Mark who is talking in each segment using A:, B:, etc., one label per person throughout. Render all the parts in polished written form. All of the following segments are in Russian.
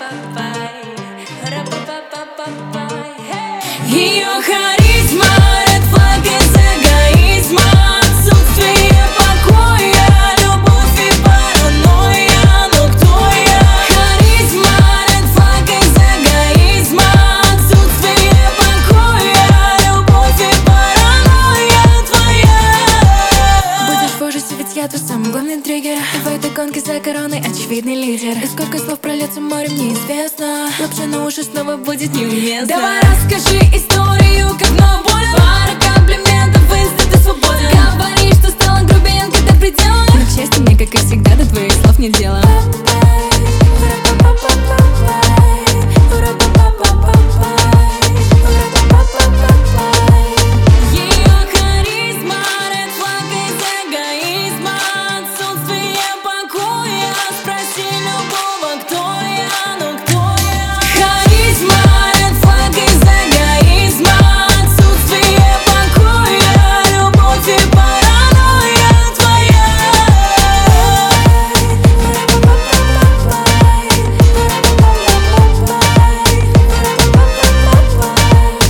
A: Ее харизма, ред флаг из эгоизма, отсутствие покоя, любовь и паранойя. Но кто я? Харизма, ред флаг из эгоизма, отсутствие покоя, любовь и паранойя твоя. Будешь в ужасе, ведь я твой самый главный триггер. И в этой гонке за короной очевидный лидер. И сколько слов прольется морем, неизвестно. Лапша на уши снова будет неуместно. Давай расскажи историю, как вновь больно. Пара комплиментов, инста, ты свободен. Говори, что стала грубиянкой до предела. Но, к счастью, мне, как и всегда, до твоих слов нет дела.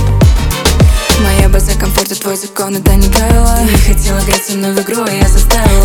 A: Твой закон, это не правило. Ты не хотела играть со мной в игру, и я заставила.